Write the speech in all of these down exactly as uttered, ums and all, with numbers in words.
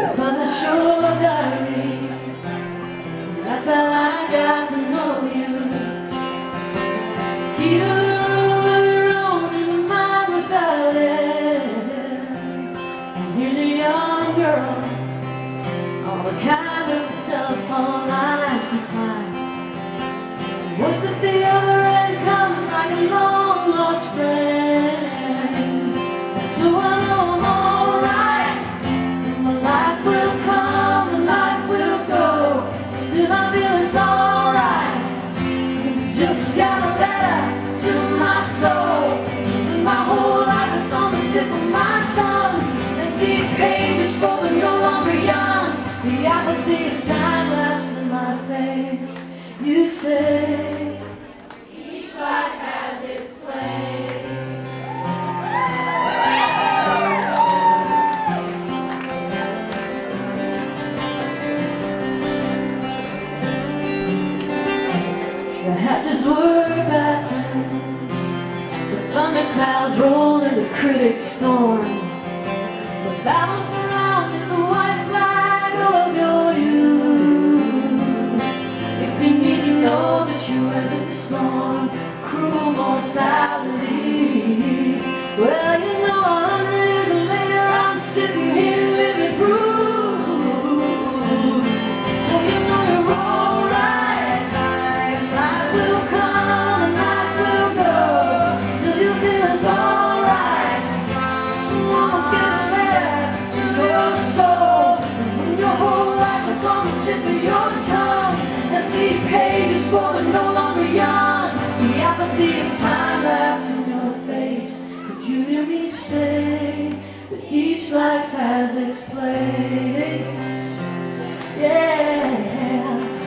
Punish your diary. That's how I got to know you. Key to the room of your own in your mind without it. And here's a young girl on the kind of a telephone line for time. The voice at the other end comes like a long lost friend. And so I know I'm alright, and my life will come and life will go. Still I feel it's alright, 'cause I just got a letter to my soul. And my whole life is on the tip of my tongue. Empty pages for the no longer young. The apathy of time laughs in my face. You say each life has its place. The hatches were battened, the thunderclouds rolled in the critic's storm. The battle surrounding the white flag of your youth. If you need to know that you weathered the storm, cruel mortality, well, you know a hundred years later I'm sitting here living proof. So you know you're alright, and life will come and life will go. Still you feel it's alright. Someone will get a letter to your soul. And when your whole life is on the tip of your tongue, empty pages for the no longer young. The apathy of time left in your face. Could you hear me say that each life has its place? Yeah.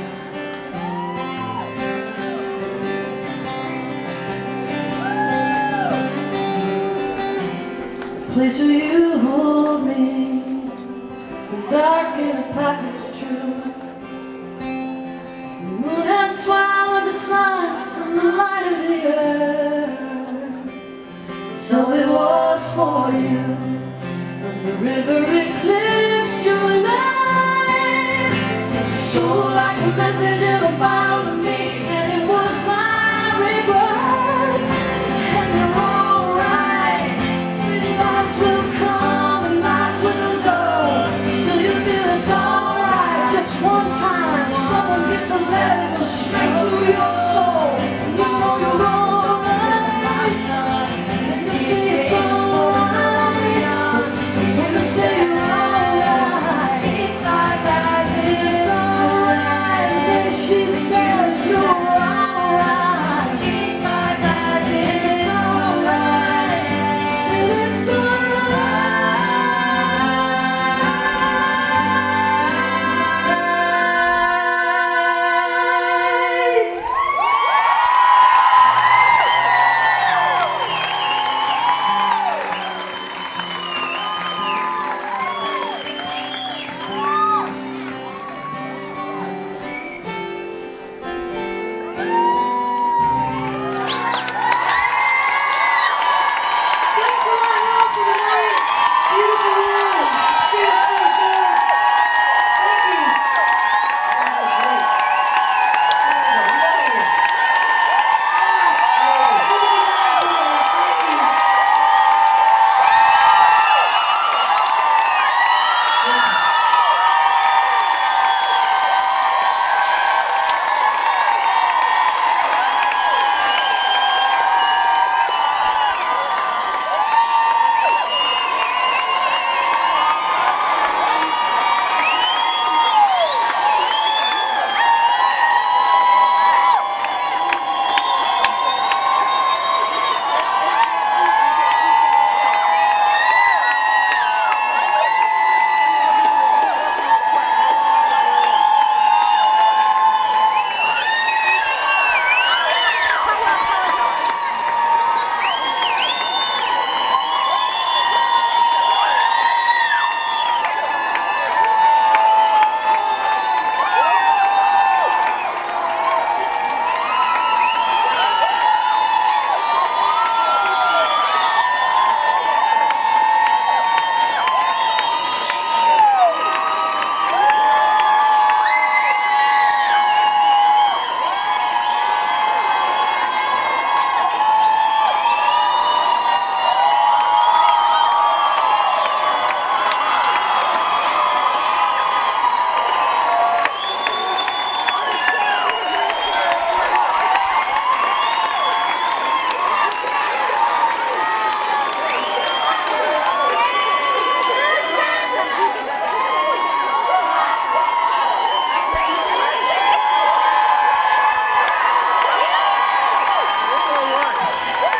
The place where you hold me is dark and the pocket's true. The moon had swallowed the sun and the light of the earth. So it was for you, and the river eclipsed your life. Sent your soul like a message in a bottle to me, and it was my rebirth. And you're alright, lights will come and lights will go. Still you feel it's alright, just one time.